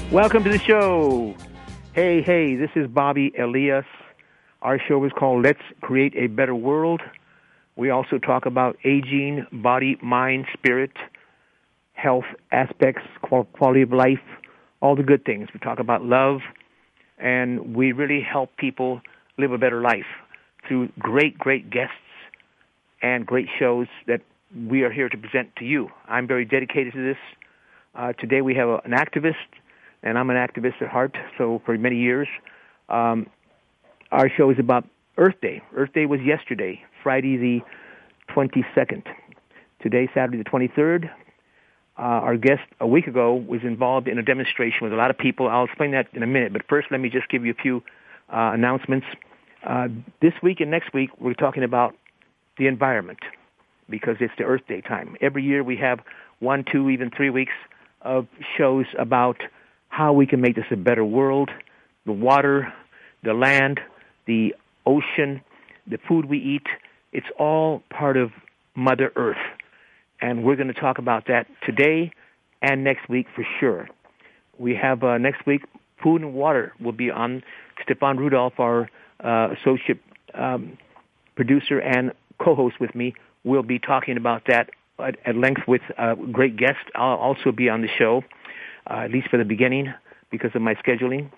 Welcome to the show. Hey, this is Bobby Elias. Our show is called Let's Create a Better World. We also talk about aging, body, mind, spirit, health aspects, quality of life, all the good things. We talk about love, and we really help people live a better life through great guests and great shows that we are here to present to you. I'm very dedicated to this. Today we have an activist, and I'm an activist at heart, so for many years. Our show is about Earth Day. Earth Day was yesterday, Friday the 22nd. Today, Saturday the 23rd. Our guest a week ago was involved in a demonstration with a lot of people. I'll explain that in a minute, but first let me just give you a few announcements. This week and next week, we're talking about the environment because it's the Earth Day time. Every year we have 1, 2, even 3 weeks of shows about how we can make this a better world, the water, the land, the ocean, the food we eat. It's all part of Mother Earth. And we're going to talk about that today and next week for sure. We have next week, Food and Water will be on. Stefan Rudolph, our associate producer and co-host with me, will be talking about that at length with great guests. I'll also be on the show, at least for the beginning, because of my scheduling.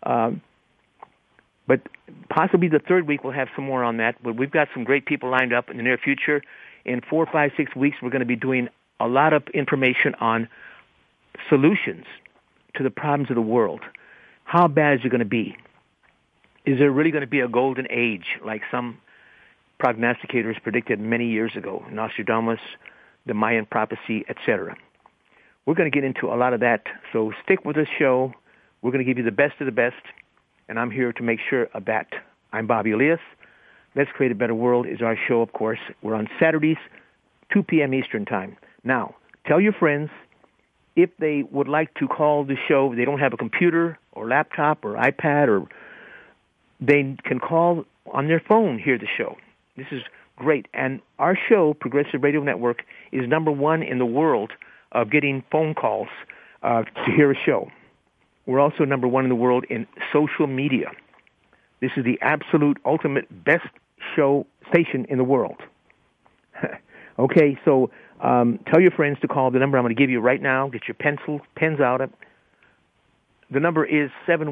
But possibly the third week we'll have some more on that. But we've got some great people lined up in the near future. In 4, 5, 6 weeks, we're going to be doing a lot of information on solutions to the problems of the world. How bad is it going to be? Is there really going to be a golden age like some prognosticators predicted many years ago, Nostradamus, the Mayan prophecy, etc.? We're going to get into a lot of that, so stick with this show. We're going to give you the best of the best, and I'm here to make sure of that. I'm Bobby Elias. Let's Create a Better World is our show, of course. We're on Saturdays, 2 p.m. Eastern Time. Now, tell your friends if they would like to call the show, they don't have a computer or laptop or iPad, or they can call on their phone, hear the show. This is great. And our show, Progressive Radio Network, is number 1 in the world of getting phone calls to hear a show. We're also number 1 in the world in social media. This is the absolute ultimate best show station in the world. Okay, so tell your friends to call the number I'm going to give you right now. Get your pens out. The number is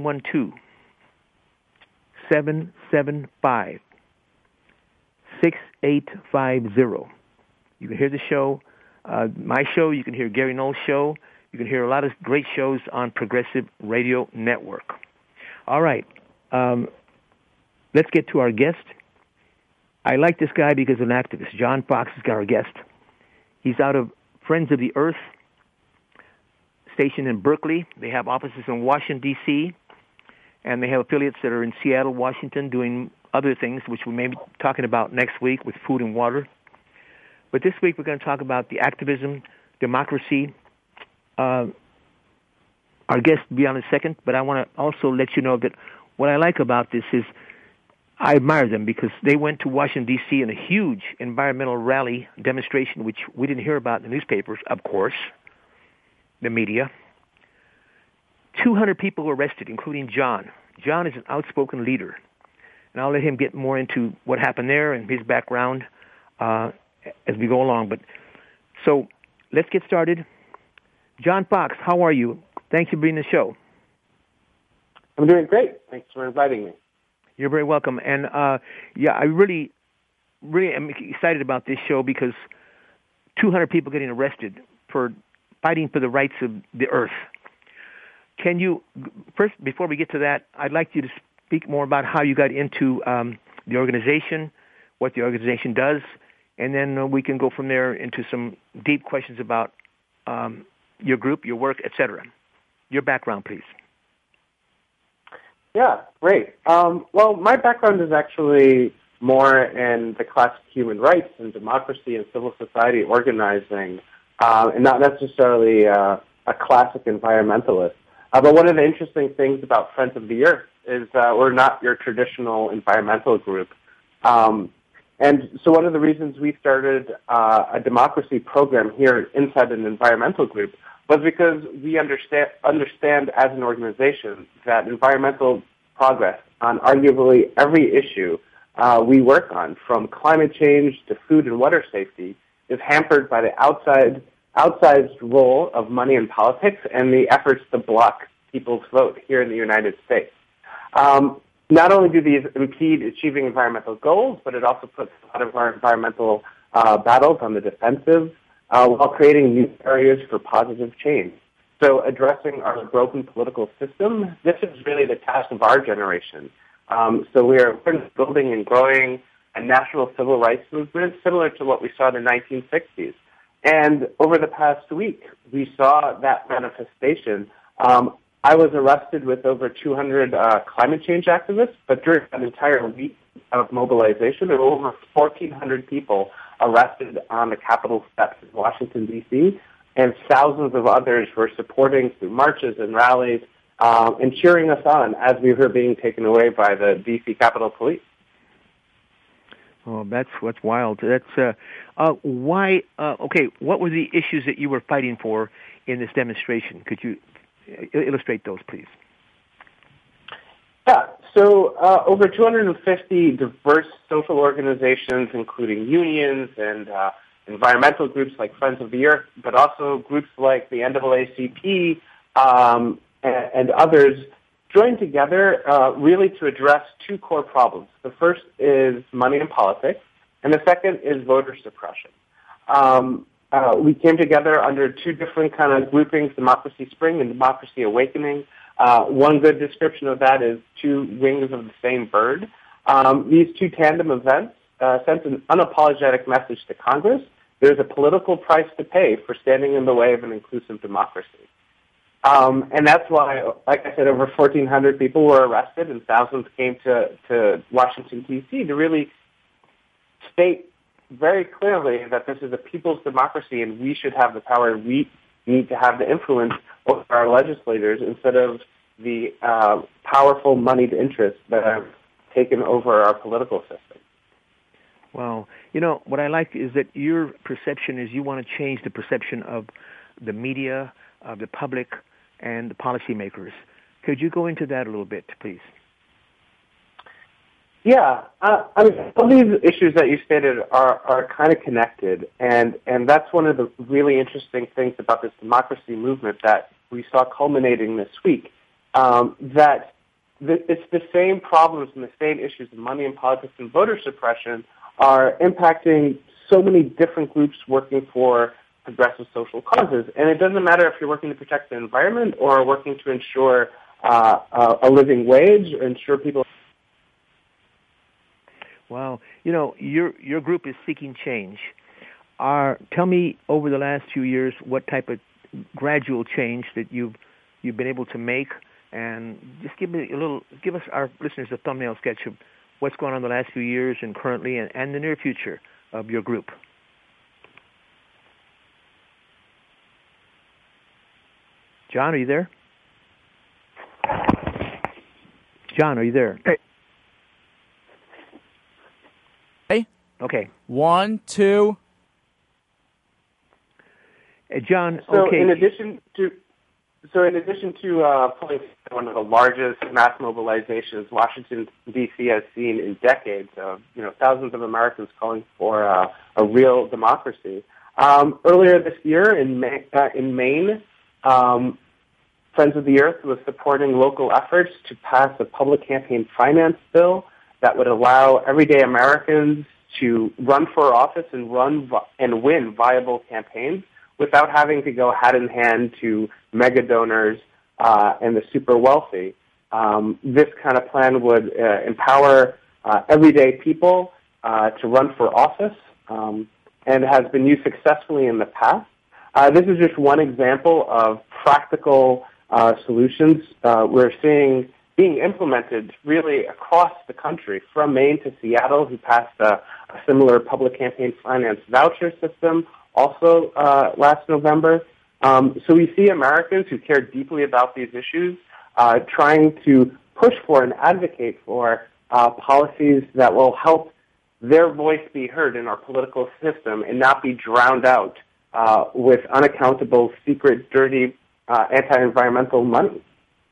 712-775-6850. You can hear the show, my show. You can hear Gary Knowles' show. You can hear a lot of great shows on Progressive Radio Network. All right. Let's get to our guest. I like this guy because he's an activist. John Fox is our guest. He's out of Friends of the Earth, stationed in Berkeley. They have offices in Washington, D.C., and they have affiliates that are in Seattle, Washington, doing other things, which we may be talking about next week with Food and Water. But this week we're going to talk about the activism, democracy. Our guest will be on in a second, but I want to also let you know that what I like about this is I admire them because they went to Washington, D.C. in a huge environmental rally demonstration, which we didn't hear about in the newspapers, of course, the media. 200 people were arrested, including John. John is an outspoken leader, and I'll let him get more into what happened there and his background as we go along. But so let's get started. John Fox, how are you? Thanks for being on the show. I'm doing great. Thanks for inviting me. You're very welcome. And, I really am excited about this show because 200 people getting arrested for fighting for the rights of the earth. Can you, first, before we get to that, I'd like you to speak more about how you got into the organization, what the organization does, and then we can go from there into some deep questions about your group, your work, etc. Your background, please. Yeah, great. Well, my background is actually more in the classic human rights and democracy and civil society organizing, and not necessarily a classic environmentalist. But one of the interesting things about Friends of the Earth is we're not your traditional environmental group. And so one of the reasons we started a democracy program here inside an environmental group was because we understand as an organization that environmental progress on arguably every issue we work on, from climate change to food and water safety, is hampered by the outsized role of money in politics and the efforts to block people's vote here in the United States. Not only do these impede achieving environmental goals, but it also puts a lot of our environmental battles on the defensive while creating new barriers for positive change. So addressing our broken political system, this is really the task of our generation. So we're building and growing a national civil rights movement similar to what we saw in the 1960s. And over the past week, we saw that manifestation. I was arrested with over 200 climate change activists, but during an entire week of mobilization, there were over 1,400 people arrested on the Capitol steps in Washington, D.C., and thousands of others were supporting through marches and rallies and cheering us on as we were being taken away by the D.C. Capitol Police. Oh, that's what's wild. That's why. Okay, what were the issues that you were fighting for in this demonstration? Could you illustrate those, please? Yeah. So over 250 diverse social organizations, including unions and environmental groups like Friends of the Earth, but also groups like the NAACP and others, joined together really to address two core problems. The first is money in politics, and the second is voter suppression. We came together under two different kind of groupings, Democracy Spring and Democracy Awakening. One good description of that is two wings of the same bird. These two tandem events sent an unapologetic message to Congress. There's a political price to pay for standing in the way of an inclusive democracy. And that's why, like I said, over 1,400 people were arrested and thousands came to Washington, D.C. to really state very clearly that this is a people's democracy and we should have the power. We need to have the influence over our legislators instead of the powerful moneyed interests that have taken over our political system. Well, you know, what I like is that your perception is you want to change the perception of the media, of the public, and the policymakers. Could you go into that a little bit, please? Yeah, I mean, some of these issues that you stated are kind of connected, and that's one of the really interesting things about this democracy movement that we saw culminating this week, that it's the same problems and the same issues of money in politics and voter suppression are impacting so many different groups working for progressive social causes. And it doesn't matter if you're working to protect the environment or working to ensure a living wage or ensure people. Well, you know, your group is seeking change. Tell me, over the last few years, what type of gradual change that you've been able to make, and just give us our listeners a thumbnail sketch of what's going on the last few years and currently and the near future of your group. John, are you there? John, are you there? Hey. Okay. 1, 2. John, so okay. In addition to pulling one of the largest mass mobilizations Washington, D.C. has seen in decades, thousands of Americans calling for a real democracy. Earlier this year in Maine, Friends of the Earth was supporting local efforts to pass a public campaign finance bill that would allow everyday Americans to run for office and win viable campaigns without having to go hand in hand to mega donors and the super wealthy. This kind of plan would empower everyday people to run for office and has been used successfully in the past. This is just one example of practical solutions we're seeing being implemented really across the country, from Maine to Seattle, who passed a similar public campaign finance voucher system also last November. So we see Americans who care deeply about these issues trying to push for and advocate for policies that will help their voice be heard in our political system and not be drowned out with unaccountable, secret, dirty, anti-environmental money.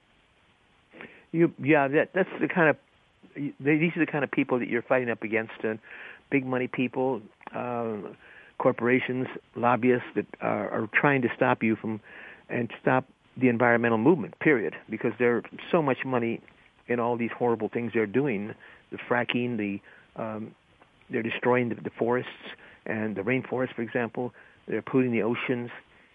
That's the kind of these are the kind of people that you're fighting up against. Big money people, corporations, lobbyists that are trying to stop you from and stop the environmental movement. Period. Because there's so much money in all these horrible things they're doing, the fracking, they're destroying the forests and the rainforest, for example. They're polluting the oceans.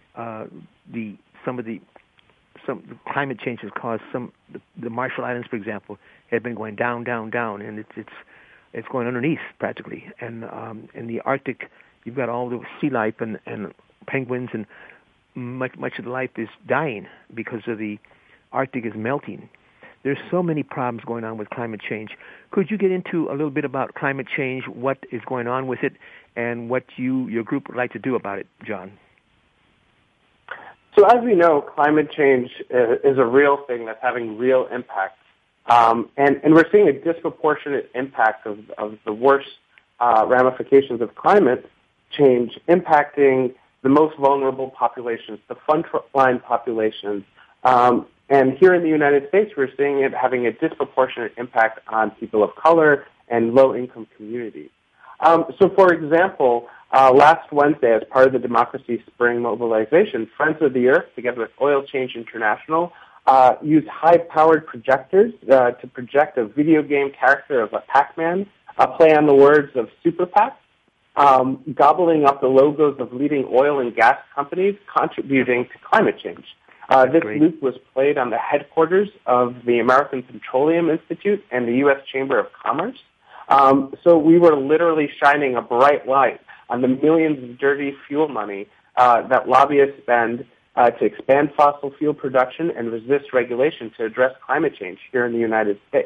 Some climate change has caused the Marshall Islands, for example, have been going down, and it's going underneath practically. And in the Arctic, you've got all the sea life and penguins, and much of the life is dying because of the Arctic is melting. There's so many problems going on with climate change. Could you get into a little bit about climate change, what is going on with it, and what your group would like to do about it, John? So as we know, climate change is a real thing that's having real impact. And we're seeing a disproportionate impact of the worst ramifications of climate change impacting the most vulnerable populations, the frontline populations. And here in the United States, we're seeing it having a disproportionate impact on people of color and low-income communities. So, for example, last Wednesday, as part of the Democracy Spring mobilization, Friends of the Earth, together with Oil Change International, used high-powered projectors to project a video game character of a Pac-Man, a play on the words of Super PAC, gobbling up the logos of leading oil and gas companies contributing to climate change. This loop was played on the headquarters of the American Petroleum Institute and the U.S. Chamber of Commerce. So we were literally shining a bright light on the millions of dirty fuel money that lobbyists spend to expand fossil fuel production and resist regulation to address climate change here in the United States.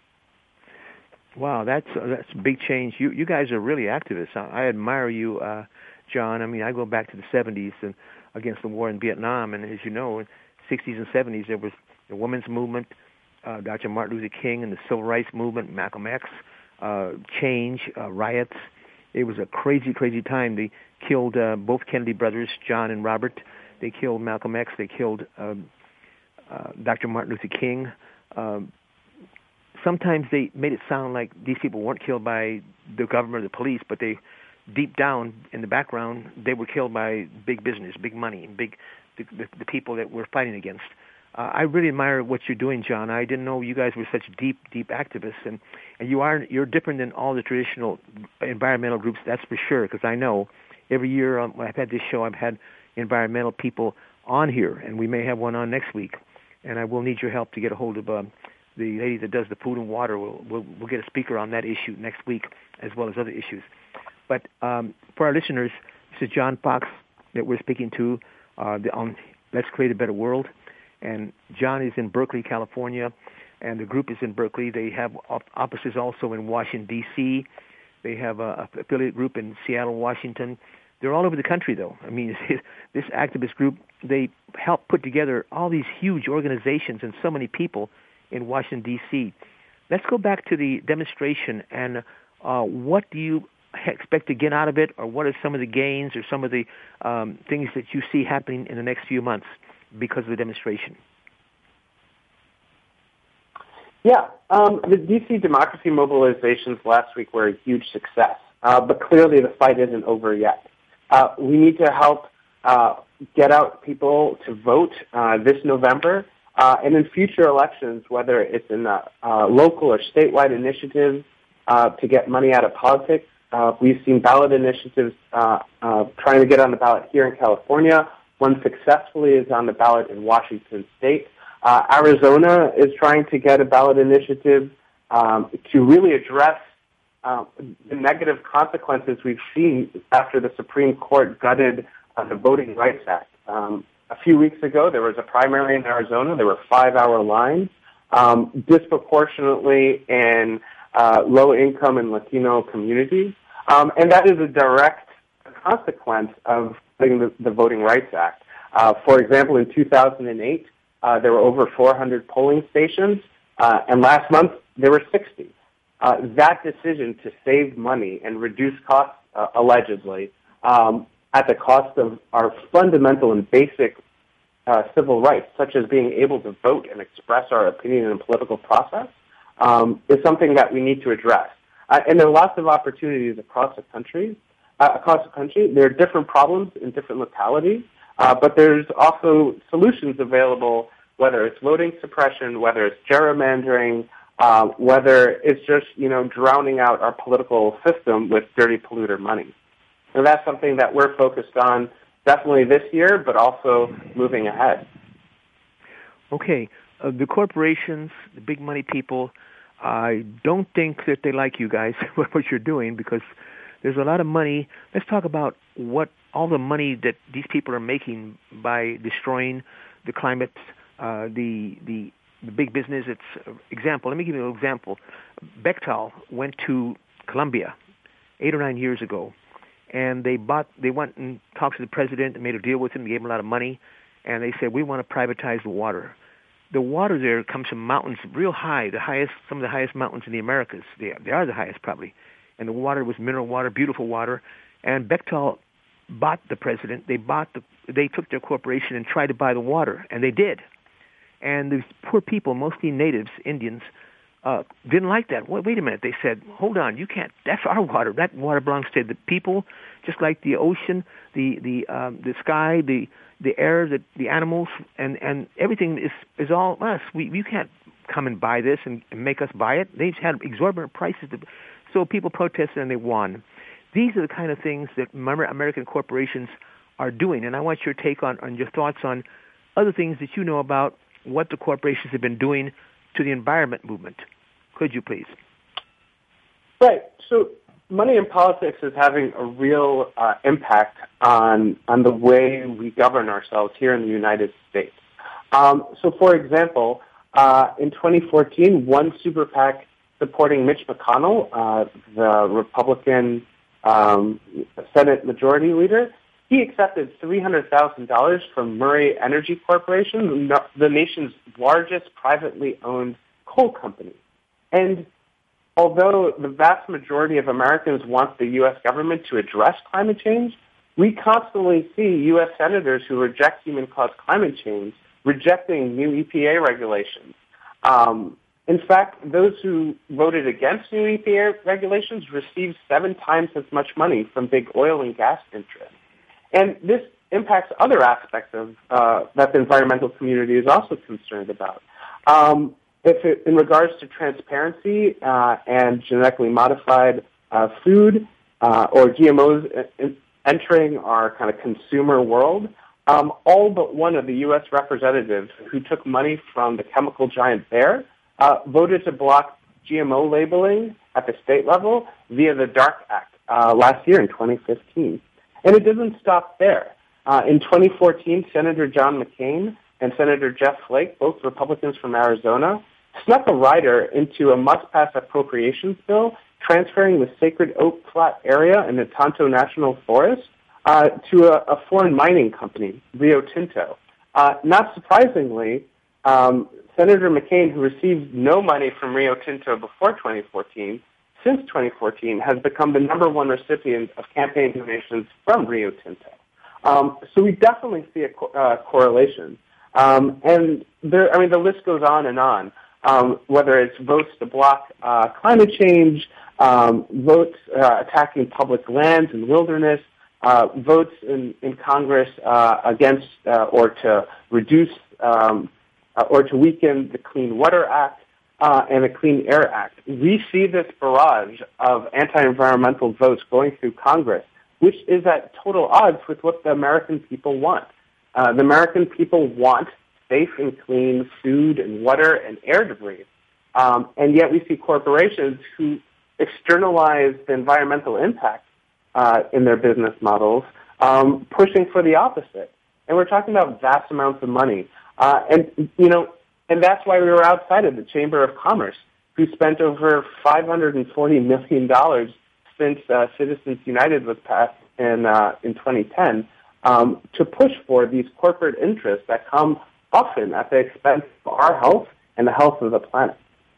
Wow, that's a big change. You guys are really activists. I admire you, John. I mean, I go back to the 70s and against the war in Vietnam, and as you know, in the 60s and 70s, there was the women's movement, Dr. Martin Luther King, and the civil rights movement, Malcolm X, change, riots. It was a crazy, crazy time. They killed both Kennedy brothers, John and Robert. They killed Malcolm X. They killed Dr. Martin Luther King. Sometimes they made it sound like these people weren't killed by the government or the police, but they, deep down in the background, they were killed by big business, big money, the people that we're fighting against. I really admire what you're doing, John. I didn't know you guys were such deep activists, and you're different than all the traditional environmental groups. That's for sure, because I know every year when I've had this show, I've had environmental people on here, and we may have one on next week. And I will need your help to get a hold of the lady that does the food and water. We'll get a speaker on that issue next week, as well as other issues. But for our listeners, this is John Fox that we're speaking to on Let's Create a Better World. And John is in Berkeley, California, and the group is in Berkeley. They have offices also in Washington, D.C. They have an affiliate group in Seattle, Washington. They're all over the country, though. I mean, this activist group, they help put together all these huge organizations and so many people in Washington, D.C. Let's go back to the demonstration, and what do you expect to get out of it, or what are some of the gains or some of the things that you see happening in the next few months because of the demonstration? Yeah, the D.C. democracy mobilizations last week were a huge success, but clearly the fight isn't over yet. We need to help get out people to vote this November, and in future elections, whether it's in local or statewide initiatives to get money out of politics. We've seen ballot initiatives trying to get on the ballot here in California. One successfully is on the ballot in Washington State. Arizona is trying to get a ballot initiative to really address the negative consequences we've seen after the Supreme Court gutted the Voting Rights Act. A few weeks ago, there was a primary in Arizona. There were 5-hour lines, disproportionately in low-income and Latino communities. And that is a direct consequence of the Voting Rights Act. For example, in 2008, there were over 400 polling stations, and last month there were 60. That decision to save money and reduce costs, allegedly, at the cost of our fundamental and basic civil rights, such as being able to vote and express our opinion in a political process, is something that we need to address. And there are lots of opportunities across the country. There are different problems in different localities, but there's also solutions available, whether it's voting suppression, whether it's gerrymandering, whether it's just, drowning out our political system with dirty polluter money. And that's something that we're focused on definitely this year, but also moving ahead. Okay. The corporations, the big money people, I don't think that they like you guys, what you're doing, because there's a lot of money. Let's talk about what all the money that these people are making by destroying the climate, the big business. Let me give you an example. Bechtel went to Colombia 8 or 9 years ago, and they went and talked to the president and made a deal with him, gave him a lot of money, and they said, we want to privatize the water. The water there comes from mountains real high, some of the highest mountains in the Americas. They are the highest probably. And the water was mineral water, beautiful water. And Bechtel bought the president. They took their corporation and tried to buy the water, and they did. And these poor people, mostly natives, Indians, didn't like that. Wait a minute. They said, hold on, you can't, that's our water. That water belongs to the people, just like the ocean, the sky, the air, the animals, and everything is all us. You can't come and buy this and make us buy it. They've had exorbitant prices. So people protested and they won. These are the kind of things that American corporations are doing. And I want your take on your thoughts on other things that you know about what the corporations have been doing to the environment movement. Could you please? Right. So money in politics is having a real impact on the way we govern ourselves here in the United States. So, for example, in 2014, one super PAC supporting Mitch McConnell, the Republican Senate Majority Leader, he accepted $300,000 from Murray Energy Corporation, the nation's largest privately owned coal company. And although the vast majority of Americans want the U.S. government to address climate change, we constantly see U.S. senators who reject human-caused climate change rejecting new EPA regulations. In fact, those who voted against new EPA regulations received 7 times as much money from big oil and gas interests. And this impacts other aspects of that the environmental community is also concerned about. In regards to transparency and genetically modified food or GMOs entering our kind of consumer world, all but one of the U.S. representatives who took money from the chemical giant Bayer voted to block GMO labeling at the state level via the DARK Act last year in 2015. And it doesn't stop there. In 2014, Senator John McCain and Senator Jeff Flake, both Republicans from Arizona, snuck a rider into a must-pass appropriations bill transferring the Sacred Oak Flat area in the Tonto National Forest to a foreign mining company, Rio Tinto. Not surprisingly, Senator McCain, who received no money from Rio Tinto before 2014, since 2014 has become the number one recipient of campaign donations from Rio Tinto. So we definitely see a correlation. And the list goes on and on. Whether it's votes to block climate change, votes attacking public lands and wilderness, votes in Congress against or to reduce or to weaken the Clean Water Act and the Clean Air Act. We see this barrage of anti-environmental votes going through Congress, which is at total odds with what the American people want. The American people want safe and clean food and water and air to breathe. And yet we see corporations who externalize the environmental impact in their business models, pushing for the opposite. And we're talking about vast amounts of money. And that's why we were outside of the Chamber of Commerce, who spent over $540 million since Citizens United was passed in 2010 to push for these corporate interests that come often at the expense of our health and the health of the planet.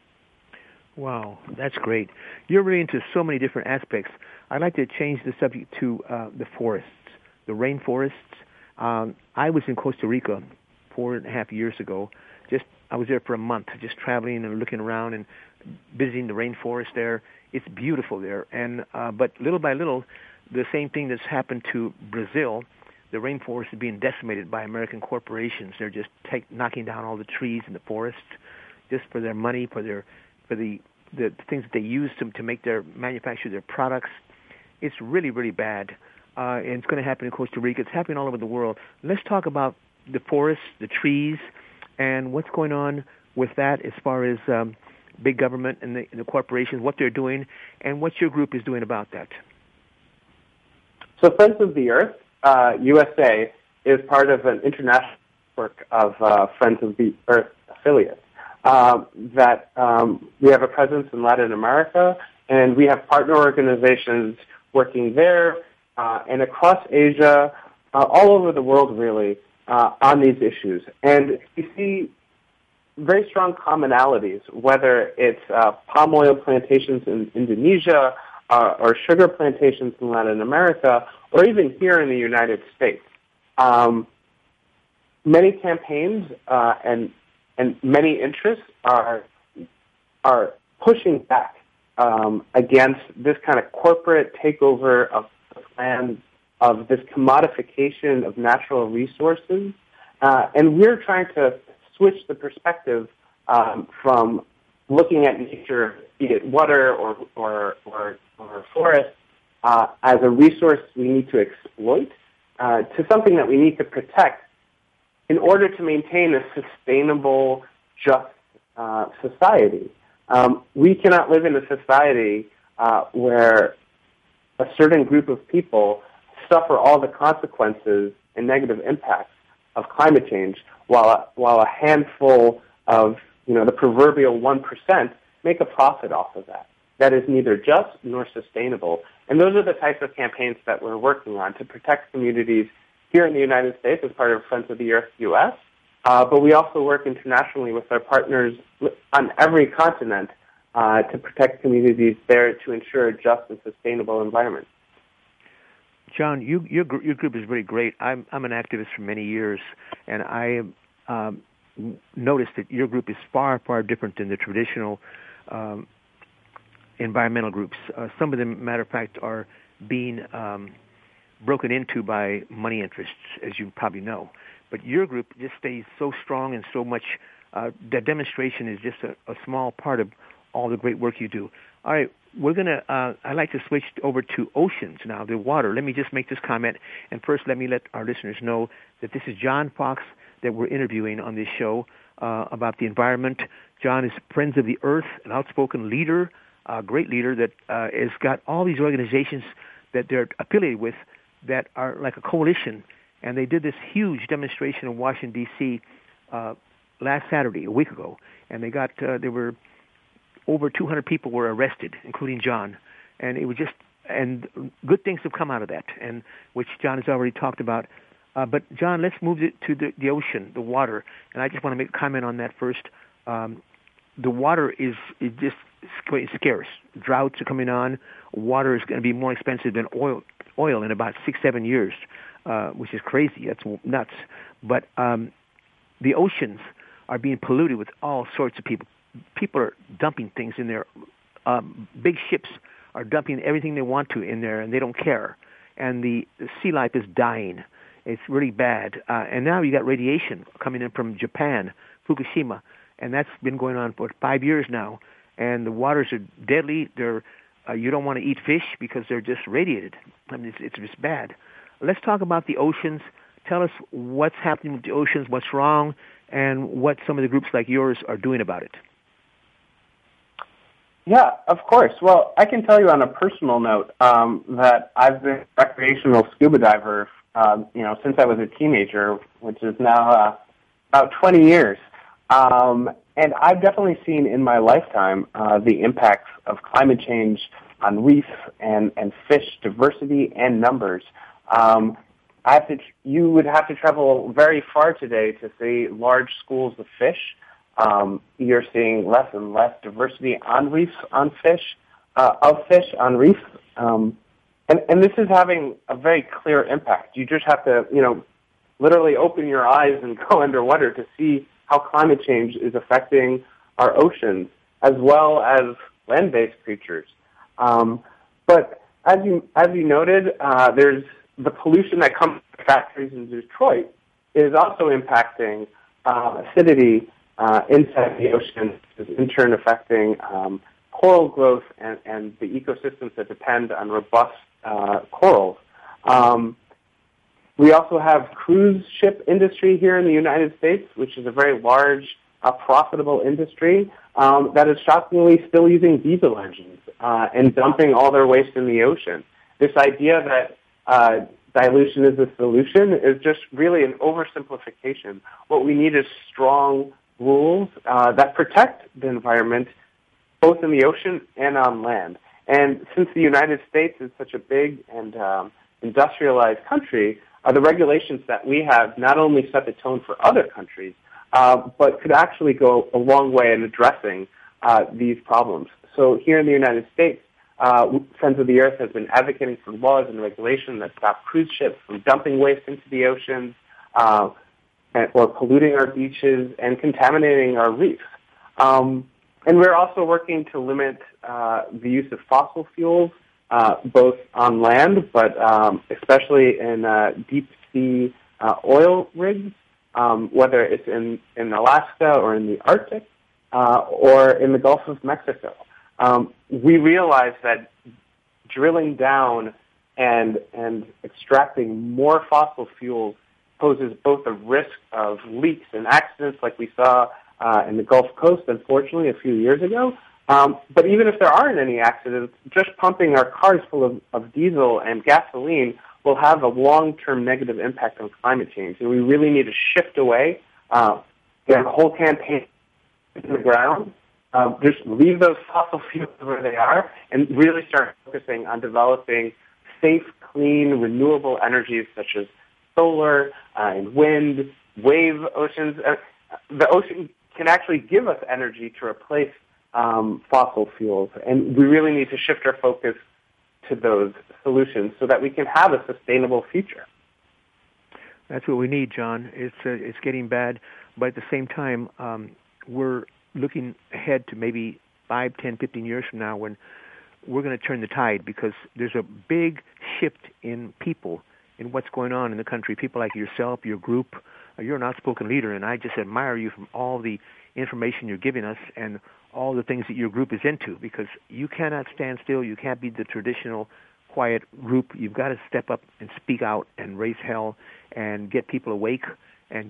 Wow, that's great. You're really into so many different aspects. I'd like to change the subject to the forests. the rainforests. I was in Costa Rica 4.5 years ago. I was there for a month, just traveling and looking around and visiting the rainforest there. It's beautiful there, and but little by little, the same thing that's happened to Brazil. The rainforest is being decimated by American corporations. They're just knocking down all the trees in the forest, just for their money, for the things that they use to manufacture their products. It's really, really bad, and it's going to happen in Costa Rica. It's happening all over the world. Let's talk about the forests, the trees, and what's going on with that as far as big government and the corporations, what they're doing, and what your group is doing about that. So Friends of the Earth, USA, is part of an international network of Friends of the Earth affiliates. We have a presence in Latin America, and we have partner organizations working there and across Asia, all over the world, really, on these issues. And you see very strong commonalities, whether it's palm oil plantations in Indonesia or sugar plantations in Latin America, or even here in the United States. Many campaigns and many interests are pushing back against this kind of corporate takeover of land, of this commodification of natural resources, and we're trying to switch the perspective from looking at nature, be it water or forest, as a resource we need to exploit, to something that we need to protect in order to maintain a sustainable, just society. We cannot live in a society where a certain group of people suffer all the consequences and negative impacts of climate change, while a handful of, the proverbial 1% make a profit off of that. That is neither just nor sustainable. And those are the types of campaigns that we're working on to protect communities here in the United States as part of Friends of the Earth US, but we also work internationally with our partners on every continent to protect communities there to ensure a just and sustainable environment. John, your group is really great. I'm an activist for many years, and I noticed that your group is far, far different than the traditional environmental groups. Some of them, matter of fact, are being broken into by money interests, as you probably know. But your group just stays so strong and so much. The demonstration is just a small part of all the great work you do. All right, we're going to, I'd like to switch over to oceans now, the water. Let me just make this comment. And first, let me let our listeners know that this is John Fox that we're interviewing on this show about the environment. John is Friends of the Earth, an outspoken leader, a great leader that has got all these organizations that they're affiliated with that are like a coalition. And they did this huge demonstration in Washington, D.C. Last Saturday, a week ago. And they got, there were over 200 people were arrested, including John. And it was just, and good things have come out of that, and which John has already talked about. But John, let's move it to the ocean, the water. And I just want to make a comment on that first. The water is just scarce. Droughts are coming on. Water is going to be more expensive than oil in about 6-7 years, which is crazy. That's nuts. But the oceans are being polluted with all sorts of people. People are dumping things in there. Big ships are dumping everything they want to in there, and they don't care. And the sea life is dying. It's really bad. And now you got radiation coming in from Japan, Fukushima, and that's been going on for 5 years now. And the waters are deadly. You don't want to eat fish because they're just radiated. I mean, it's just bad. Let's talk about the oceans. Tell us what's happening with the oceans, what's wrong, and what some of the groups like yours are doing about it. Yeah, of course. Well, I can tell you on a personal note that I've been a recreational scuba diver, since I was a teenager, which is now about 20 years. And I've definitely seen in my lifetime the impacts of climate change on reef and fish diversity and numbers. You would have to travel very far today to see large schools of fish. You're seeing less and less diversity on reefs, on fish, of fish on reefs. And this is having a very clear impact. You just have to, literally open your eyes and go underwater to see how climate change is affecting our oceans as well as land-based creatures. But as you noted, there's the pollution that comes from factories in Detroit is also impacting acidity inside the ocean, is in turn affecting coral growth and the ecosystems that depend on robust corals. We also have cruise ship industry here in the United States, which is a very large, profitable industry that is shockingly still using diesel engines and dumping all their waste in the ocean. This idea that dilution is the solution is just really an oversimplification. What we need is strong rules that protect the environment both in the ocean and on land. And since the United States is such a big and industrialized country, the regulations that we have not only set the tone for other countries, but could actually go a long way in addressing these problems. So here in the United States, Friends of the Earth has been advocating for laws and regulations that stop cruise ships from dumping waste into the oceans or polluting our beaches and contaminating our reefs. And we're also working to limit the use of fossil fuels, both on land, but especially in deep sea oil rigs, whether it's in Alaska or in the Arctic or in the Gulf of Mexico. We realize that drilling down and extracting more fossil fuels poses both a risk of leaks and accidents like we saw in the Gulf Coast, unfortunately, a few years ago. But even if there aren't any accidents, just pumping our cars full of diesel and gasoline will have a long-term negative impact on climate change. And we really need to shift away, get a whole campaign in the ground, just leave those fossil fuels where they are, and really start focusing on developing safe, clean, renewable energies such as solar and wind, wave oceans. The ocean can actually give us energy to replace fossil fuels, and we really need to shift our focus to those solutions so that we can have a sustainable future. That's what we need, John. It's getting bad, but at the same time, we're looking ahead to maybe 5, 10, 15 years from now when we're going to turn the tide, because there's a big shift in people, in what's going on in the country. People like yourself, your group, you're an outspoken leader, and I just admire you from all the information you're giving us and all the things that your group is into, because you cannot stand still. You can't be the traditional quiet group. You've got to step up and speak out and raise hell and get people awake and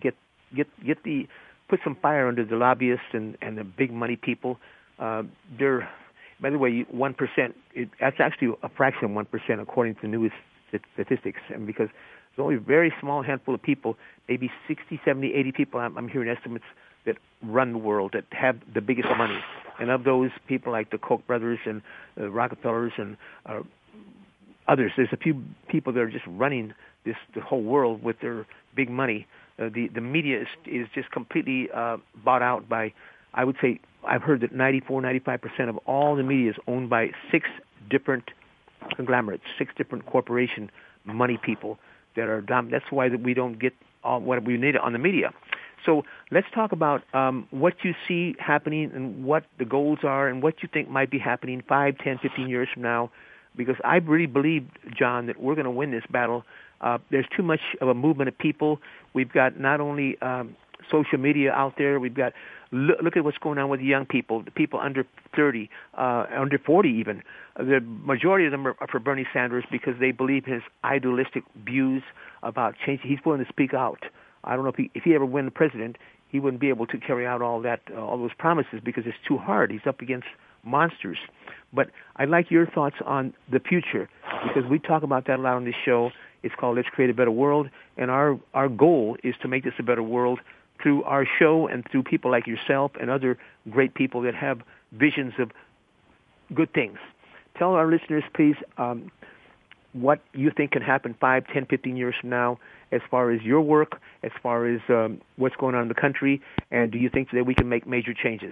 put some fire under the lobbyists and the big money people. They're, by the way, 1%. That's actually a fraction of 1% according to the newest statistics, and because there's only a very small handful of people, maybe 60, 70, 80 people, I'm hearing estimates, that run the world, that have the biggest money. And of those people like the Koch brothers and the Rockefellers and others, there's a few people that are just running the whole world with their big money. The media is just completely bought out by, I would say, I've heard that 95% of all the media is owned by 6 different conglomerates, 6 different corporation money people that are that's why we don't get all what we need on the media. So let's talk about what you see happening and what the goals are and what you think might be happening 5, 10, 15 years from now, because I really believe, John, that we're going to win this battle. There's too much of a movement of people. We've got not only social media out there, we've got, look at what's going on with the young people, the people under 30, under 40 even. The majority of them are for Bernie Sanders because they believe his idealistic views about change. He's willing to speak out. I don't know if he ever win the president, he wouldn't be able to carry out all those promises because it's too hard. He's up against monsters. But I'd like your thoughts on the future, because we talk about that a lot on this show. It's called Let's Create a Better World, and our goal is to make this a better world through our show and through people like yourself and other great people that have visions of good things. Tell our listeners, please, what you think can happen 5, 10, 15 years from now as far as your work, as far as what's going on in the country, and do you think that we can make major changes?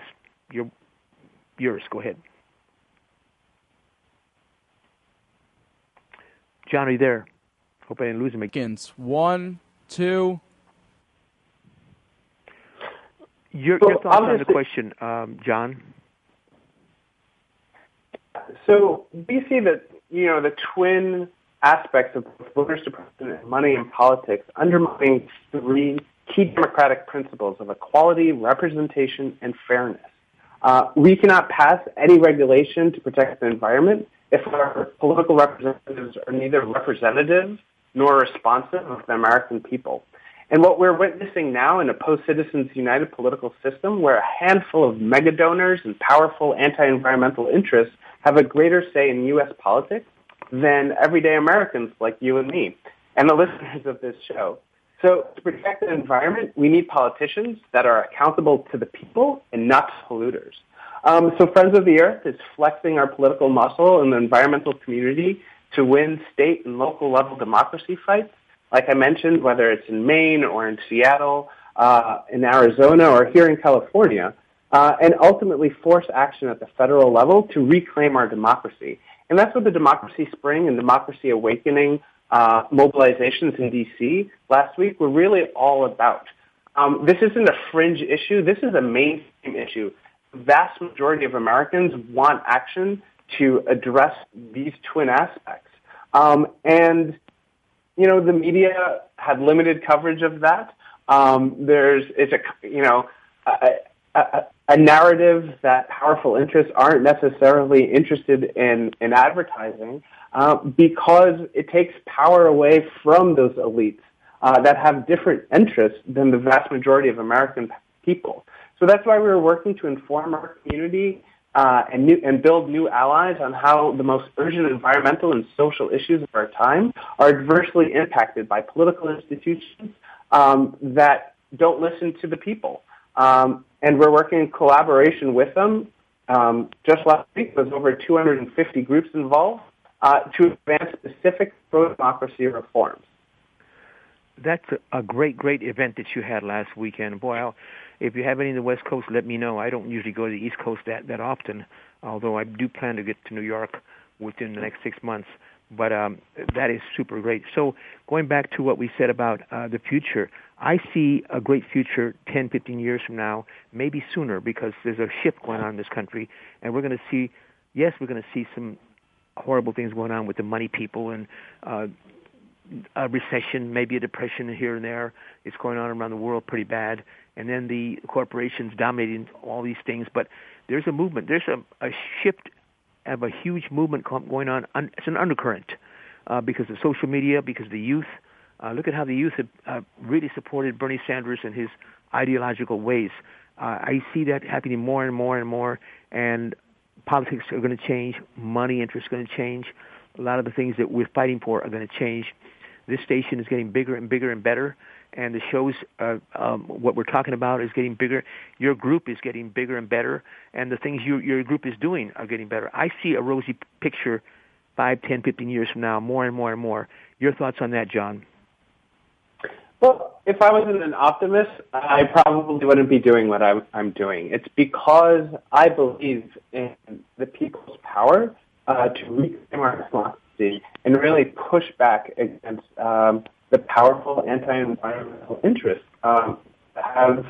Yours, go ahead. John, are you there? Hope I didn't lose him again. 1, 2. Your thoughts on the question, John? So we see that, the twin aspects of voter suppression and money in politics undermining three key democratic principles of equality, representation, and fairness. We cannot pass any regulation to protect the environment if our political representatives are neither representative nor responsive of the American people. And what we're witnessing now in a post-Citizens United political system where a handful of mega donors and powerful anti-environmental interests have a greater say in U.S. politics than everyday Americans like you and me and the listeners of this show. So to protect the environment, we need politicians that are accountable to the people and not to polluters. So Friends of the Earth is flexing our political muscle in the environmental community to win state and local level democracy fights. Like I mentioned, whether it's in Maine or in Seattle, in Arizona, or here in California, and ultimately force action at the federal level to reclaim our democracy. And that's what the Democracy Spring and Democracy Awakening mobilizations in D.C. last week were really all about. This isn't a fringe issue. This is a mainstream issue. The vast majority of Americans want action to address these twin aspects. And the media had limited coverage of that. It's a narrative that powerful interests aren't necessarily interested in advertising because it takes power away from those elites that have different interests than the vast majority of American people. So that's why we were working to inform our community and build new allies on how the most urgent environmental and social issues of our time are adversely impacted by political institutions that don't listen to the people. And we're working in collaboration with them. Just last week, there was over 250 groups involved to advance specific pro-democracy reforms. That's a great event that you had last weekend. Boy, if you have any in the West Coast, let me know. I don't usually go to the East Coast that often, although I do plan to get to New York within the next 6 months. But that is super great. So going back to what we said about the future, I see a great future 10, 15 years from now, maybe sooner, because there's a shift going on in this country, and we're going to see some horrible things going on with the money people and a recession, maybe a depression here and there. It's going on around the world pretty bad. And then the corporations dominating all these things. But there's a movement. There's a shift of a huge movement going on. It's an undercurrent because of social media, because of the youth. Look at how the youth have really supported Bernie Sanders and his ideological ways. I see that happening more and more and more. And politics are going to change. Money interests are going to change. A lot of the things that we're fighting for are going to change. This station is getting bigger and bigger and better, and the shows, what we're talking about is getting bigger. Your group is getting bigger and better, and the things your group is doing are getting better. I see a rosy picture 5, 10, 15 years from now, more and more and more. Your thoughts on that, John? Well, if I wasn't an optimist, I probably wouldn't be doing what I'm doing. It's because I believe in the people's power to reclaim our democracy and really push back against the powerful anti-environmental interests that have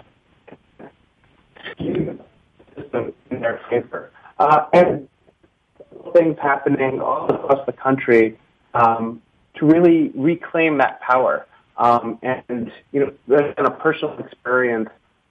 skewed the system in their favor. And things happening all across the country to really reclaim that power. And there's been a personal experience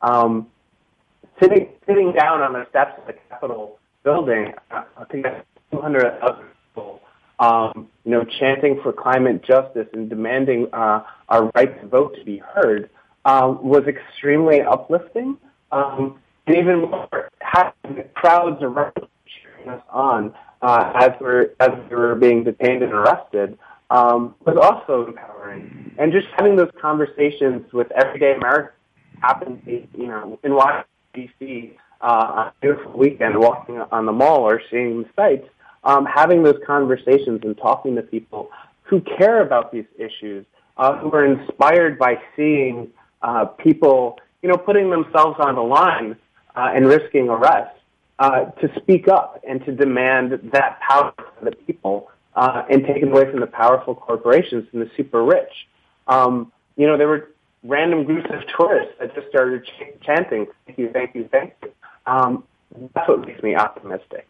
sitting down on the steps of the Capitol building. I think that's 200,000 people, chanting for climate justice and demanding our right to vote to be heard was extremely uplifting. And even more, having crowds around cheering us on as we were being detained and arrested was also empowering. And just having those conversations with everyday Americans happened, in Washington, D.C., on a beautiful weekend, walking on the mall or seeing the sights, having those conversations and talking to people who care about these issues, who are inspired by seeing people, putting themselves on the line and risking arrest to speak up and to demand that power for the people and taken away from the powerful corporations and the super rich. There were random groups of tourists that just started chanting, "Thank you, thank you, thank you." That's what makes me optimistic.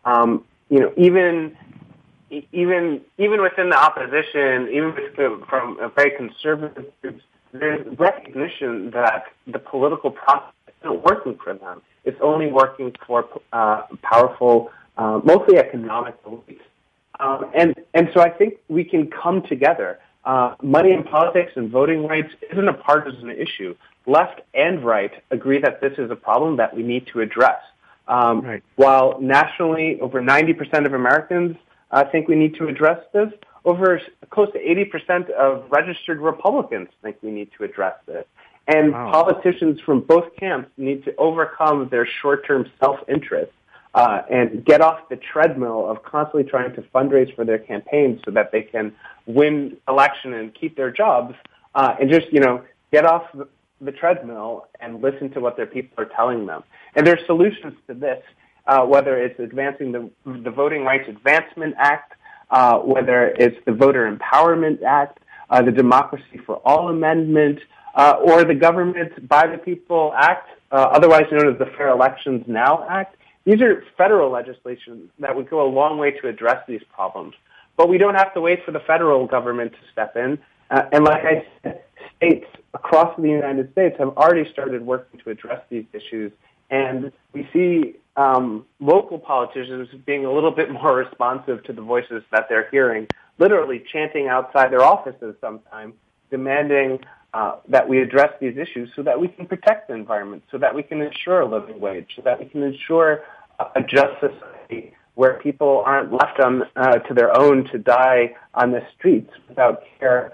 Even within the opposition, from a very conservative groups, there's recognition that the political process isn't working for them. It's only working for powerful, mostly economic elites. And so I think we can come together. Money in politics and voting rights isn't a partisan issue. Left and right agree that this is a problem that we need to address. Right. While nationally, over 90% of Americans think we need to address this, over close to 80% of registered Republicans think we need to address this. And politicians from both camps need to overcome their short-term self-interest and get off the treadmill of constantly trying to fundraise for their campaigns so that they can win election and keep their jobs, and just, get off the treadmill and listen to what their people are telling them. And there are solutions to this, whether it's advancing the Voting Rights Advancement Act, whether it's the Voter Empowerment Act, the Democracy for All Amendment, or the Government by the People Act, otherwise known as the Fair Elections Now Act. These are federal legislation that would go a long way to address these problems. But we don't have to wait for the federal government to step in. And like I said, states across the United States have already started working to address these issues. And we see local politicians being a little bit more responsive to the voices that they're hearing, literally chanting outside their offices sometimes, demanding that we address these issues so that we can protect the environment, so that we can ensure a living wage, so that we can ensure a just society where people aren't left to their own to die on the streets without care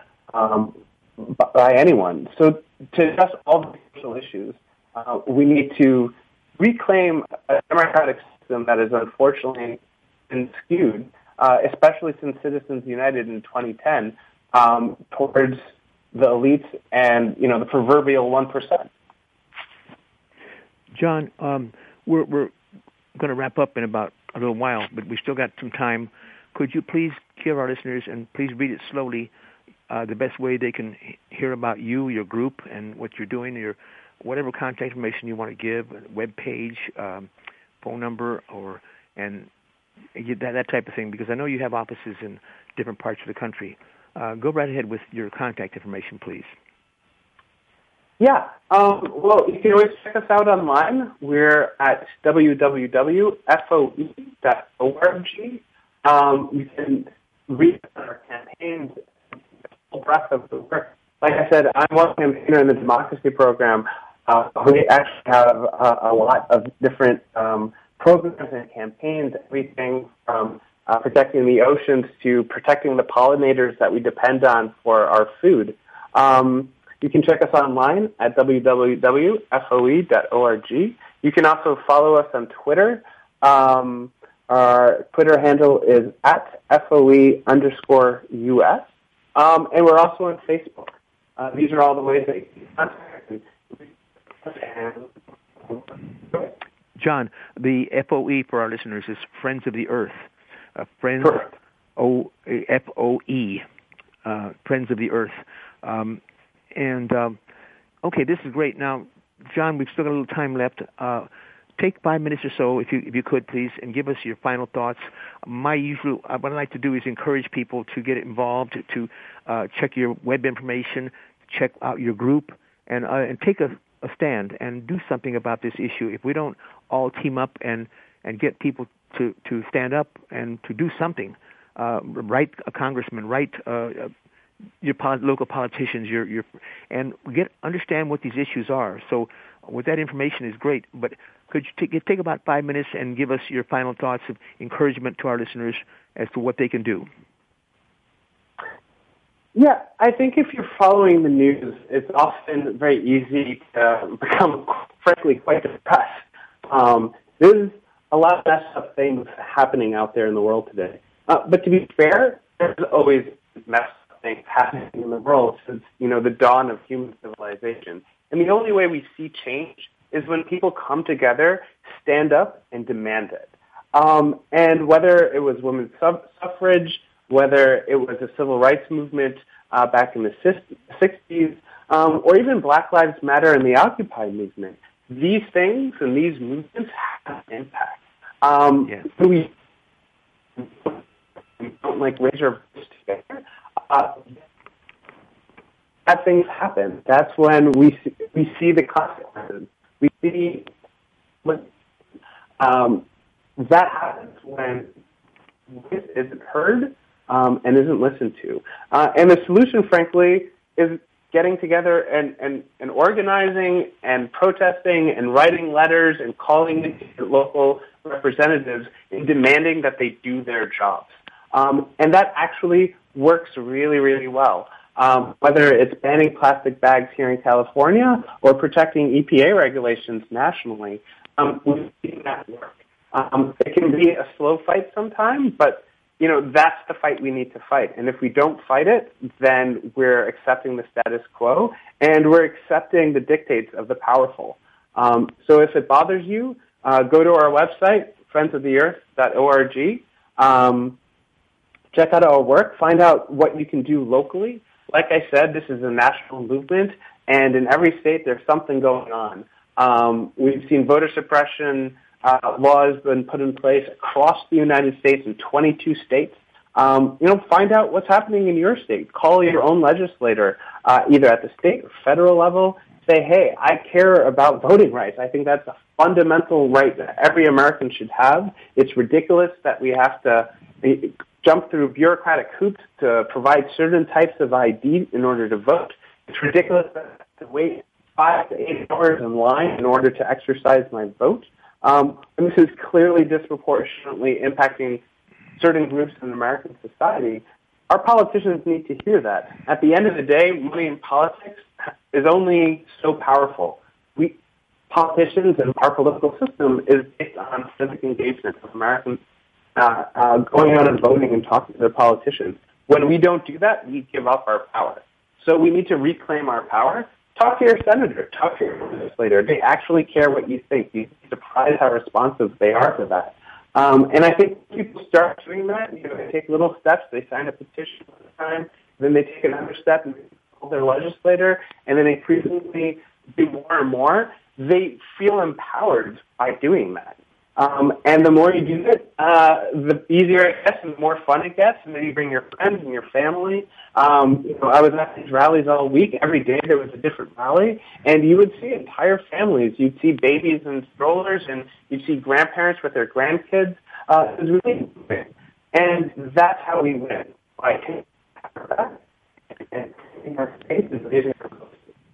by anyone. So to address all the social issues, we need to reclaim a democratic system that is unfortunately been skewed, especially since Citizens United in 2010, towards the elites and, the proverbial 1%. John, we're going to wrap up in about a little while, but we still got some time. Could you please give our listeners, and please read it slowly, the best way they can hear about you, your group, and what you're doing, your whatever contact information you want to give, web page, phone number, and that type of thing, because I know you have offices in different parts of the country. Go right ahead with your contact information, please. Yeah. Well, you can always check us out online. We're at www.foe.org. You can read our campaigns, full breadth of the work. Like I said, I'm one campaigner in the Democracy Program. We actually have a lot of different programs and campaigns, everything from protecting the oceans to protecting the pollinators that we depend on for our food. You can check us online at www.foe.org. You can also follow us on Twitter. Our Twitter handle is at @FOE_US. And we're also on Facebook. These are all the ways that you can contact me. John, the FOE for our listeners is Friends of the Earth. Friends, Correct. FOE, Friends of the Earth. Okay, this is great. Now, John, we've still got a little time left. Take 5 minutes or so, if you could, please, and give us your final thoughts. What I like to do is encourage people to get involved, to check your web information, check out your group, and take a stand and do something about this issue. If we don't all team up and get people to stand up and to do something, write a congressman, write your local politicians, and understand what these issues are. So, with that information is great, but could you take about 5 minutes and give us your final thoughts of encouragement to our listeners as to what they can do? Yeah, I think if you're following the news, it's often very easy to become, frankly, quite depressed. There's a lot of messed up things happening out there in the world today. But to be fair, there's always messed up things happening in the world since, the dawn of human civilization. And the only way we see change is when people come together, stand up, and demand it. And whether it was women's suffrage, whether it was a civil rights movement back in the 60s, or even Black Lives Matter and the Occupy movement. These things and these movements have an impact. We don't raise our voice together. Bad things happen. That's when we see the consequences. We see what that happens when voice isn't heard and isn't listened to. And the solution, frankly, is getting together and organizing and protesting and writing letters and calling local representatives and demanding that they do their jobs. And that actually works really, really well. Whether it's banning plastic bags here in California or protecting EPA regulations nationally, we've seen that work. It can be a slow fight sometimes, but that's the fight we need to fight. And if we don't fight it, then we're accepting the status quo and we're accepting the dictates of the powerful. So if it bothers you, go to our website, friendsoftheearth.org. Check out our work. Find out what you can do locally. Like I said, this is a national movement, and in every state there's something going on. We've seen voter suppression laws been put in place across the United States in 22 states. Find out what's happening in your state. Call your own legislator, either at the state or federal level. Say, hey, I care about voting rights. I think that's a fundamental right that every American should have. It's ridiculous that we have to jump through bureaucratic hoops to provide certain types of ID in order to vote. It's ridiculous that I have to wait 5 to 8 hours in line in order to exercise my vote. And this is clearly disproportionately impacting certain groups in American society. Our politicians need to hear that. At the end of the day, money in politics is only so powerful. Politicians and our political system is based on civic engagement of Americans going out and voting and talking to their politicians. When we don't do that, we give up our power. So we need to reclaim our power. Talk to your senator. Talk to your legislator. They actually care what you think. You'd be surprised how responsive they are to that. And I think people start doing that. They take little steps. They sign a petition at a time. Then they take another step and call their legislator. And then they frequently do more and more. They feel empowered by doing that. And the more you do it, the easier it gets and the more fun it gets. And then you bring your friends and your family. I was at these rallies all week. Every day there was a different rally. And you would see entire families. You'd see babies in strollers and you'd see grandparents with their grandkids. It was really moving. And that's how we win. By taking our back and taking our space and raising our voices.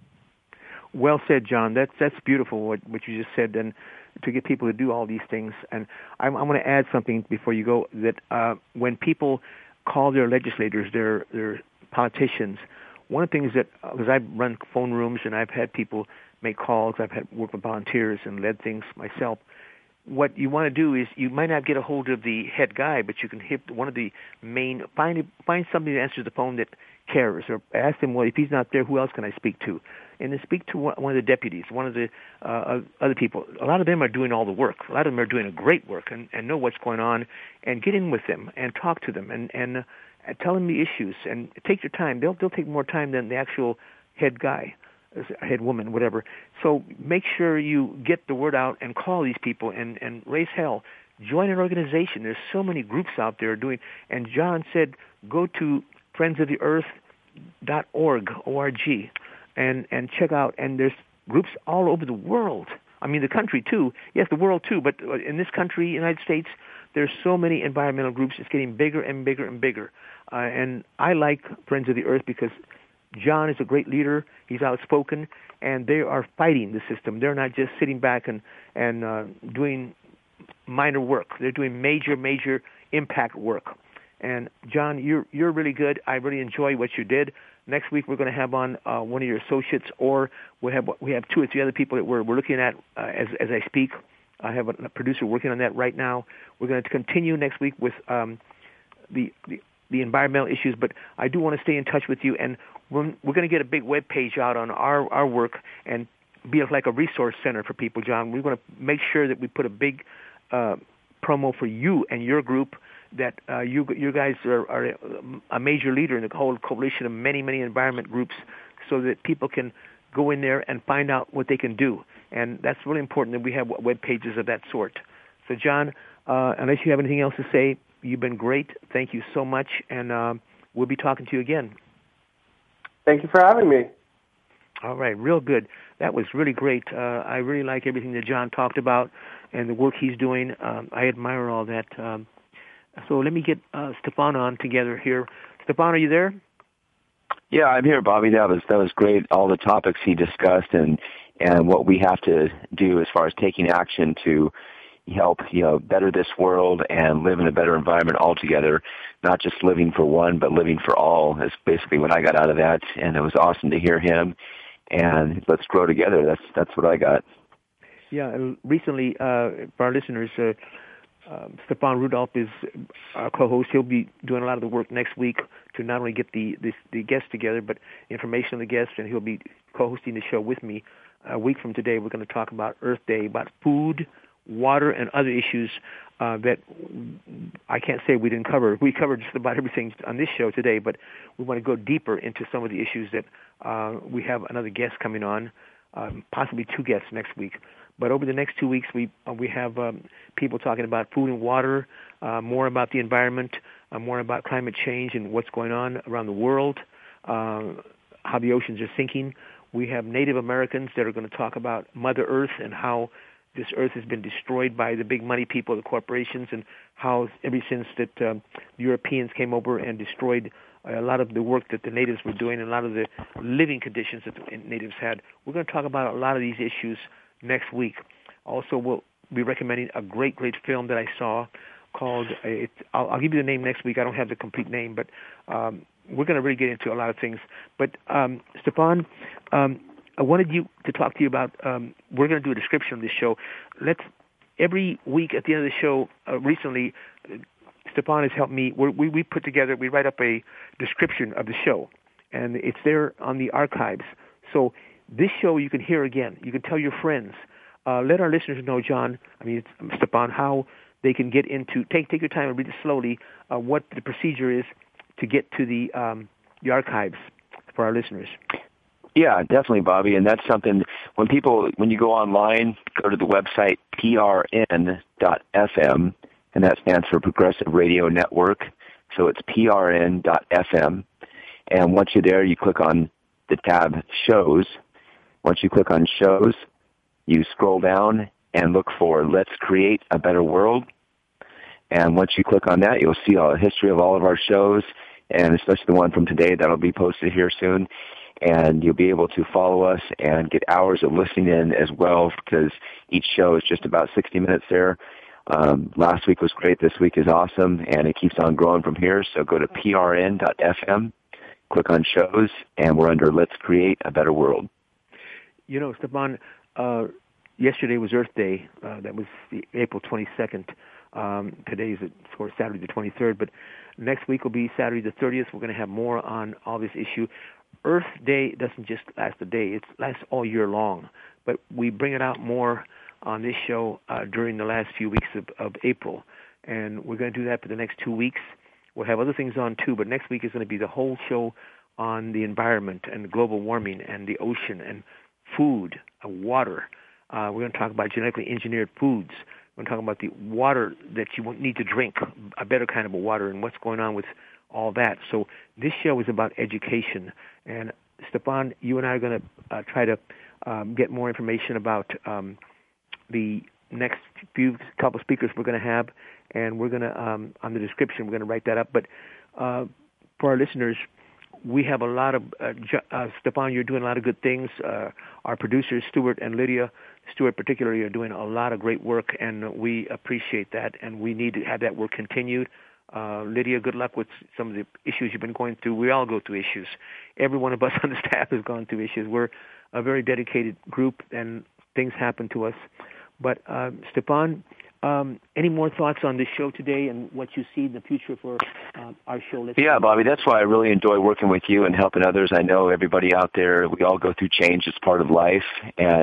Well said, John. That's beautiful what you just said, and to get people to do all these things. And I want to add something before you go, that when people call their legislators, their politicians, one of the things that, because I've run phone rooms and I've had people make calls, I've had work with volunteers and led things myself, what you want to do is you might not get a hold of the head guy, but you can hit one of the main, find somebody that answers the phone that cares, or ask them, well, if he's not there, who else can I speak to? And then speak to one of the deputies, one of the other people. A lot of them are doing all the work. A lot of them are doing a great work and know what's going on, and get in with them and talk to them and tell them the issues and take your time. They'll take more time than the actual head guy, head woman, whatever. So make sure you get the word out and call these people and raise hell. Join an organization. There's so many groups out there doing. And John said, go to friendsoftheearth.org, O-R-G, and check out. And there's groups all over the world. I mean, the country too. Yes, the world too. But in this country, United States, there's so many environmental groups. It's getting bigger and bigger and bigger. And I like Friends of the Earth because John is a great leader. He's outspoken, and they are fighting the system. They're not just sitting back and doing minor work. They're doing major impact work. And John, you're really good. I really enjoy what you did. Next week we're going to have on one of your associates, or we have 2 or 3 other people that we're looking at as I speak. I have a producer working on that right now. We're going to continue next week with the environmental issues, but I do want to stay in touch with you, and we're going to get a big web page out on our work and be like a resource center for people, John. We're going to make sure that we put a big promo for you and your group, that you guys are a major leader in the whole coalition of many environment groups, so that people can go in there and find out what they can do. And that's really important that we have web pages of that sort. So, John, unless you have anything else to say, you've been great. Thank you so much, and we'll be talking to you again. Thank you for having me. All right, real good. That was really great. I really like everything that John talked about and the work he's doing. I admire all that. So let me get Stefan on together here. Stefan, are you there? Yeah, I'm here, Bobby. That was great. All the topics he discussed and what we have to do as far as taking action to help better this world and live in a better environment altogether. Not just living for one, but living for all is basically what I got out of that. And it was awesome to hear him. And let's grow together. That's what I got. Yeah, and recently, for our listeners, Stefan Rudolph is our co-host. He'll be doing a lot of the work next week to not only get the guests together, but information on the guests, and he'll be co-hosting the show with me. A week from today, we're going to talk about Earth Day, about food, water, and other issues that I can't say we didn't cover. We covered just about everything on this show today, but we want to go deeper into some of the issues that we have another guest coming on, possibly two guests next week. But over the next 2 weeks, we have people talking about food and water, more about the environment, more about climate change and what's going on around the world, how the oceans are sinking. We have Native Americans that are going to talk about Mother Earth and how this earth has been destroyed by the big money people, the corporations, and how ever since that the Europeans came over and destroyed a lot of the work that the natives were doing and a lot of the living conditions that the natives had. We're going to talk about a lot of these issues next week. Also, we'll be recommending a great film that I saw called, I'll give you the name next week. I don't have the complete name, but we're going to really get into a lot of things. But, Stefan, I wanted to talk to you about, we're going to do a description of this show. Every week at the end of the show, recently, Stefan has helped me. We put together, we write up a description of the show, and it's there on the archives. So this show you can hear again. You can tell your friends. Let our listeners know, John, Stefan, how they can get into, take your time and read it slowly, what the procedure is to get to the archives for our listeners. Yeah, definitely, Bobby. And that's something, when you go online, go to the website prn.fm, and that stands for Progressive Radio Network. So it's prn.fm. And once you're there, you click on the tab Shows. Once you click on Shows, you scroll down and look for Let's Create a Better World. And once you click on that, you'll see a history of all of our shows, and especially the one from today that'll be posted here soon. And you'll be able to follow us and get hours of listening in as well, because each show is just about 60 minutes there. Last week was great. This week is awesome, and it keeps on growing from here. So go to prn.fm, click on Shows, and we're under Let's Create a Better World. You know, Stefan, yesterday was Earth Day. That was April 22nd. Today is, of course, Saturday the 23rd, but next week will be Saturday the 30th. We're going to have more on all this issue. Earth Day doesn't just last a day. It lasts all year long, but we bring it out more on this show during the last few weeks of April, and we're going to do that for the next 2 weeks. We'll have other things on, too, but next week is going to be the whole show on the environment and global warming and the ocean and food, water. We're going to talk about genetically engineered foods. We're going to talk about the water that you need to drink, a better kind of a water, and what's going on with all that. So this show is about education. And, Stefan, you and I are going to try to get more information about the next couple speakers we're going to have, and we're going to, on the description, we're going to write that up. But for our listeners, we have a lot of, Stefan, you're doing a lot of good things. Our producers, Stuart and Lydia, Stuart particularly, are doing a lot of great work, and we appreciate that, and we need to have that work continued. Lydia, good luck with some of the issues you've been going through. We all go through issues. Every one of us on the staff has gone through issues. We're a very dedicated group, and things happen to us. But, Stefan, any more thoughts on this show today and what you see in the future for our show? Yeah, Bobby, that's why I really enjoy working with you and helping others. I know everybody out there, we all go through change. It's part of life. And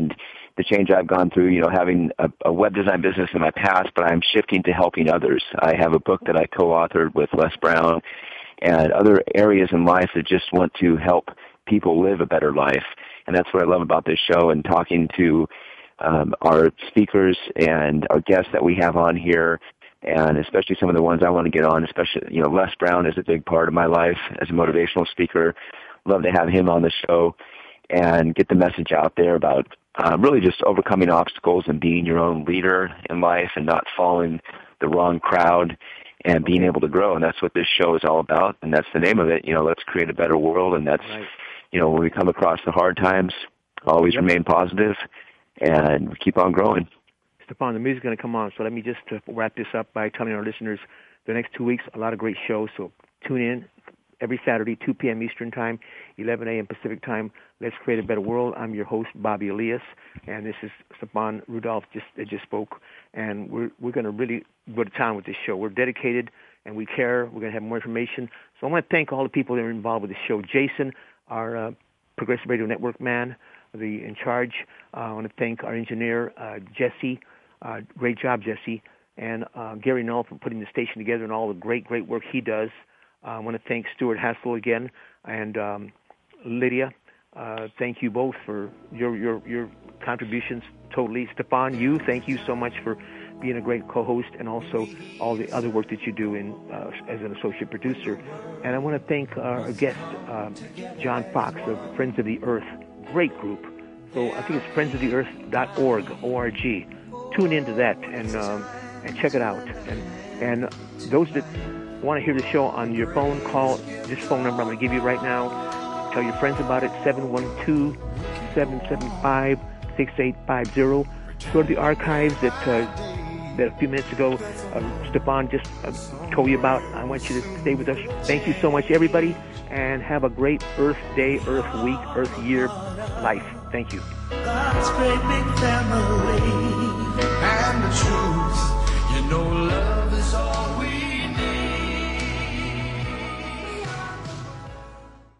the change I've gone through, having a web design business in my past, but I'm shifting to helping others. I have a book that I co-authored with Les Brown and other areas in life that just want to help people live a better life. And that's what I love about this show, and talking to our speakers and our guests that we have on here, and especially some of the ones I want to get on, especially, Les Brown is a big part of my life as a motivational speaker. Love to have him on the show and get the message out there about really just overcoming obstacles and being your own leader in life and not following the wrong crowd and being able to grow. And that's what this show is all about, and that's the name of it. Let's create a better world. And that's, right. When we come across the hard times, always remain positive and keep on growing. Stephan, the music's going to come on, so let me just wrap this up by telling our listeners the next 2 weeks, a lot of great shows, so tune in every Saturday, 2 p.m. Eastern Time, 11 a.m. Pacific Time. Let's create a better world. I'm your host, Bobby Elias, and this is Stephan Rudolph that just spoke, and we're going to really go to town with this show. We're dedicated, and we care. We're going to have more information. So I want to thank all the people that are involved with the show. Jason, our Progressive Radio Network man, in charge. I want to thank our engineer, Jesse. Great job, Jesse. And Gary Null for putting the station together and all the great work he does. I want to thank Stuart Hassel again, and Lydia. Thank you both for your contributions totally. Stephan, thank you so much for being a great co-host, and also all the other work that you do as an associate producer. And I want to thank our guest, John Fox of Friends of the Earth. Great group. So I think it's friendsoftheearth.org, O-R-G. Tune into that and check it out. And those that want to hear the show on your phone, call this phone number I'm going to give you right now. Tell your friends about it, 712-775-6850. Go to the archives that a few minutes ago Stephan just told you about. I want you to stay with us. Thank you so much, everybody, and have a great Earth Day, Earth Week, Earth Year life. Thank you. God's great big family, and the truth, love is all we